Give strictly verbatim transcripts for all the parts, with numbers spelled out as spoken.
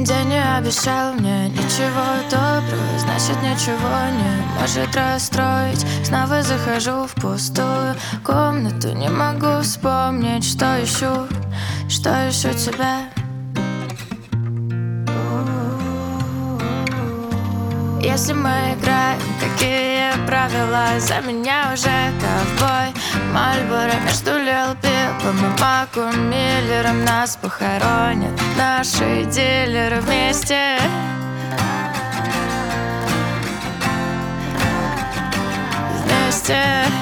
День не обещал мне ничего доброго, значит ничего не может расстроить. Снова захожу в пустую комнату, не могу вспомнить, что ищу, что ищу тебя. Если мы играем, какие правила? За меня уже ковбой Мальборо между Лил Пипом и Маком Миллером. Нас похоронят наши дилеры вместе. Вместе.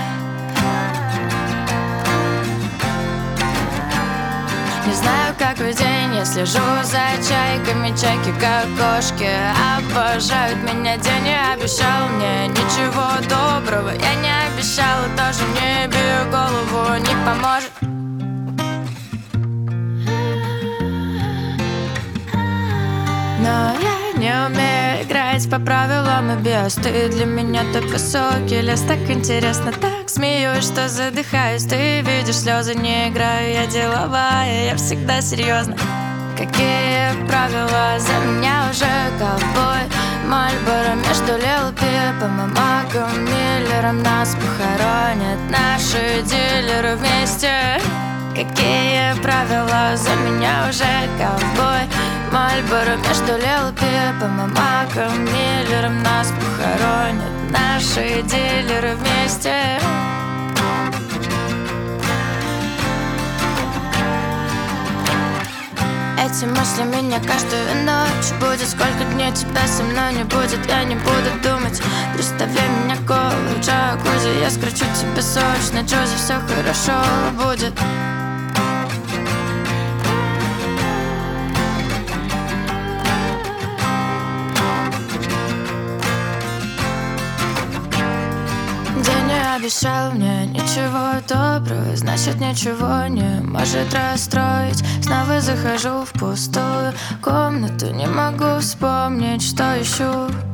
Не знаю, какой день, я слежу за чайками. Чайки, как кошки, обожают меня. День не обещал мне ничего доброго. Я не обещала, тоже мне бью голову, не поможет. Но я не умею играть по правилам и биос. Ты для меня так высокий лес, так интересно, так смеюсь, что задыхаюсь. Ты видишь слезы, не играю, я деловая, я всегда серьезно. Какие правила? За меня уже ковбой Мальборо между Лил Пипом и Маком Миллером. Нас похоронят наши дилеры вместе. Какие правила? За меня уже ковбой Мальборо между Лил Пипом и Маком Миллером. Нас похоронят наши дилеры вместе. Эти мысли меня каждую ночь будет. Сколько дней тебя со мной не будет, я не буду думать. Представляй меня голой в джакузи, я скручу тебе сочный джузи. Все хорошо будет. День не обещал мне ничего доброго, значит ничего не может расстроить. Снова захожу в пустую комнату, не могу вспомнить, что ищу.